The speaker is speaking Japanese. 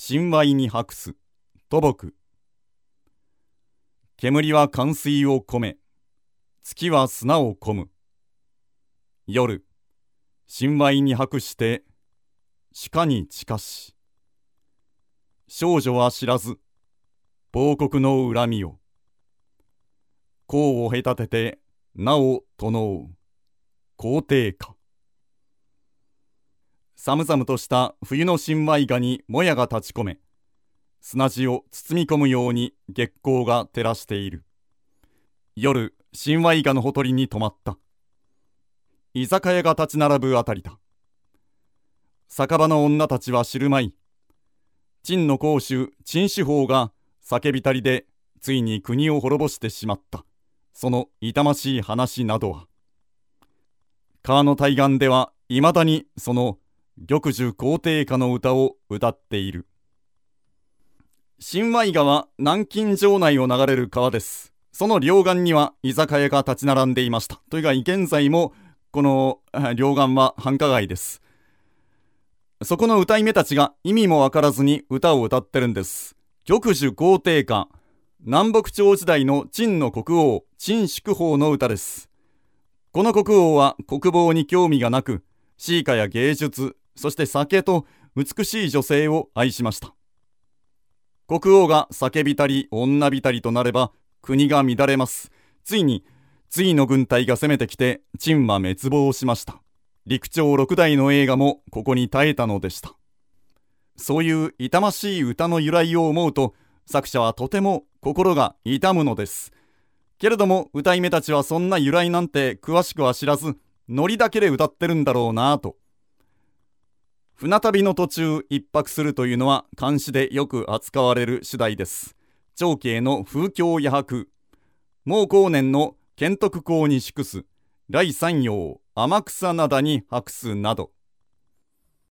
神話に白す土木。煙は寒水を込め、月は砂を込む。夜、神話に白して鹿に近し。少女は知らず亡国の恨みを。甲を隔てて名を唱う皇帝か。寒々とした冬の新米画にもやが立ち込め、砂地を包み込むように月光が照らしている。夜、新米画のほとりに止まった。居酒屋が立ち並ぶあたりだ。酒場の女たちは知るまい。陳の公主、陳始皇が叫びたりでついに国を滅ぼしてしまった。その痛ましい話などは。川の対岸ではいまだにその玉樹皇帝歌の歌を歌っている。新米川、南京城内を流れる川です。その両岸には居酒屋が立ち並んでいました。というか現在もこの両岸は繁華街です。そこの歌い目たちが意味もわからずに歌を歌ってるんです。玉樹皇帝歌、南北朝時代の陳の国王、陳祝皇の歌です。この国王は国防に興味がなく、詩歌や芸術、そして酒と美しい女性を愛しました。国王が叫びたり女びたりとなれば国が乱れます。ついに隋の軍隊が攻めてきて陳は滅亡しました。陸長6代の映画もここに耐えたのでした。そういう痛ましい歌の由来を思うと作者はとても心が痛むのです。けれども歌い目たちはそんな由来なんて詳しくは知らず、ノリだけで歌ってるんだろうなぁと。船旅の途中一泊するというのは漢詩でよく扱われる次第です。長慶の風郷野泊、毛後年の建徳公に祝す、来山陽天草灘に泊すなど。